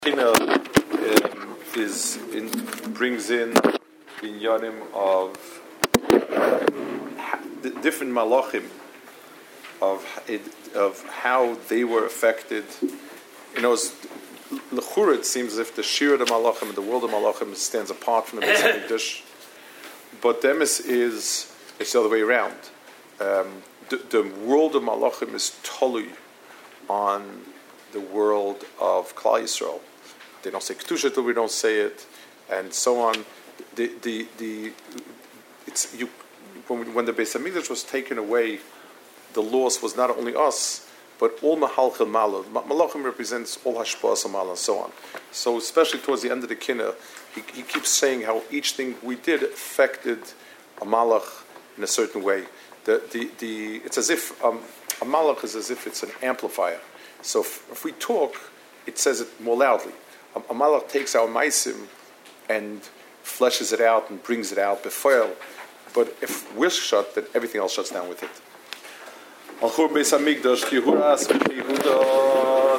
Brings in inyanim of the different malachim of how they were affected. L'chura, it seems as if the shir of the malachim and the world of malachim stands apart from the Beis Hamikdash, but the emes is it's the other way around. The world of malachim is tolui on the world of Klal Yisrael. They don't say Kedusha till we don't say it, and so on. When the Beis Hamikdash was taken away, the loss was not only us, but all Mahalchim Malach. Malachim represents all Hashpa'as Malach and so on. So especially towards the end of the Kinnah, he keeps saying how each thing we did affected a Malach in a certain way. It's as if a Malach is as if it's an amplifier. So if we talk, it says it more loudly. A Malach takes our Maisim and fleshes it out and brings it out before. But if we're shut, then everything else shuts down with it. Al Chur Beis Hamikdash, Ki Huras V'Ki Yehuda.